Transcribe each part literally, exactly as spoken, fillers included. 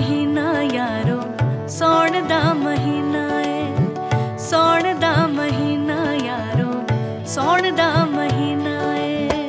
महीना यारो सौण दा महीना है, सौण दा महीना यारो सौण दा महीना है।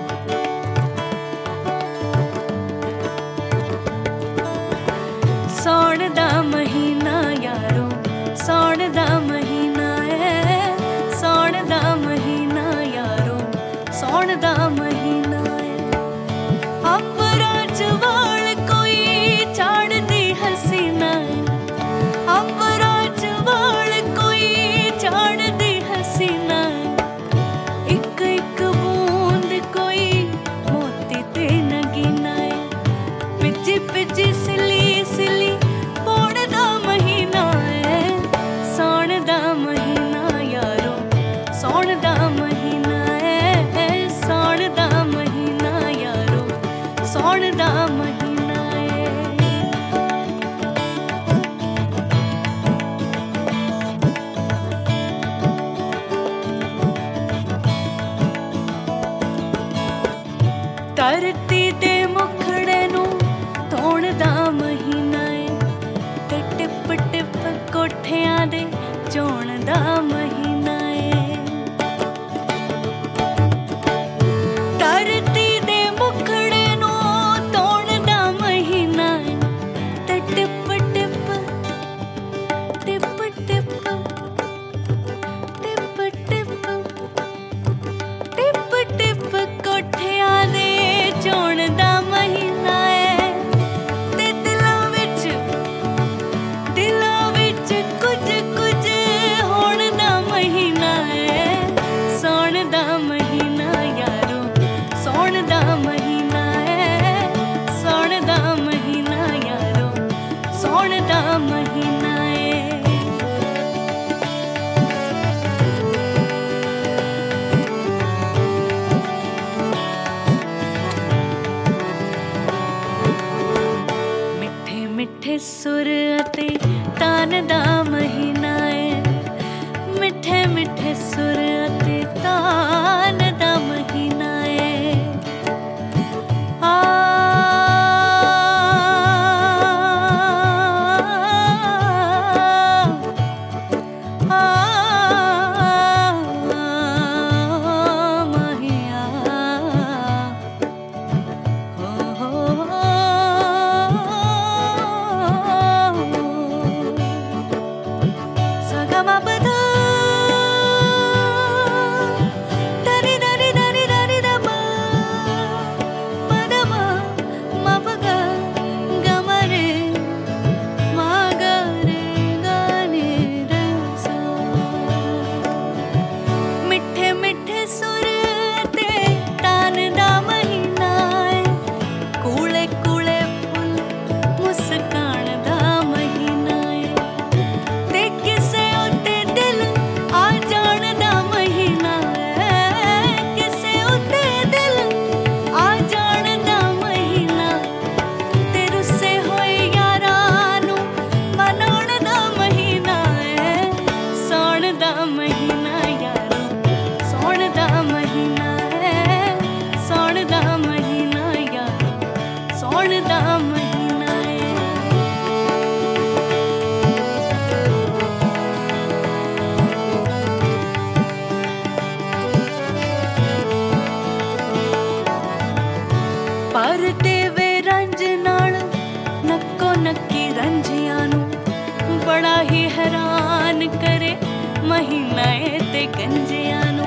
सौण दा महीना यारो सौण दा महीना है, सौण दा महीना यारो सौण दा महीना है। अंबरां च वाल कोई चाड़दी हसीना है, अंबरां च वाल कोई चाड़दी हसीना है। इक इक बूंद कोई मोती ते नगीना है, पिची पिची सिली सिली पौण दा महीना है। सौण दा महीना यारो सौण दा महीना है, सौण दा महीना यारो सौण दा महीना है। धरती दे मुखड़े नूं धोण दा महीना है, ते टिप टिप कोठियां दे चोण दा महीना है। धरती दे मुखड़े नूं धोण दा महीना है, ते tip tip tip tip tip tip tip tip कोठियां दे चोण दा महीना है। ते दिलां विच दिलां विच कुछ कुछ होण दा महीना है। सौण दा महीना यारो सौण दा महीना है, सौण दा महीना यारो सौण दा महीना है। मिठे मिठे सुर अते तान दा महीना है, मिठे मिठे सुर अते तान दा महीना है। आ आ महिया हो हो सगमा बधा दरी दरी दरी दरी दमा पदमा मपगा गमरे मागरे गाने रसा। मिठे मिठे सुर ते तान दा महीना है, कूले कूले फुल मुस्कान दा महीना है। ते किसे उते दिल आ जान दा महीना है, किसे उते दिल आ जान दा महीना। ते रुस्से होए यारां नूं मनाउण दा महीना है। सौण दा महीना यारो सौण दा महीना है, सौण दा महीना यारो सौण दा महीना है। पर देवे रंज नाल नक्को नक्की रंजियां नूं, बड़ा ही हैरान करे महीना ए ते गंजियां नूं।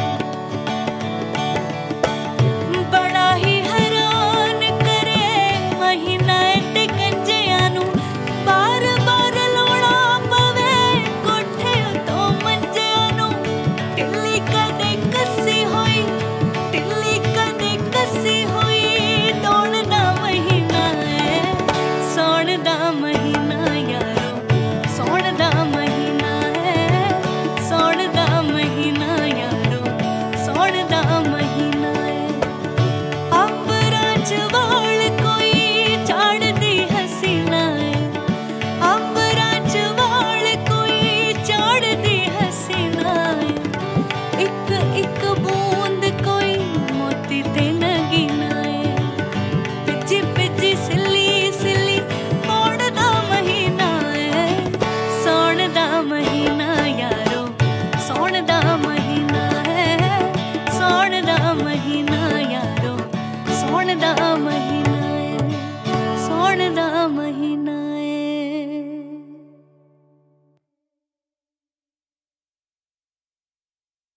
बड़ा ही हैरान करे महीना ए ते गंजियां नूं, बार बार लाउणा पवे कोठे उतों मंजियां नूं। टिल्ली कदे कसी होई टिल्ली कदे कसी होई दौण दा महीना है। सौण दा महीना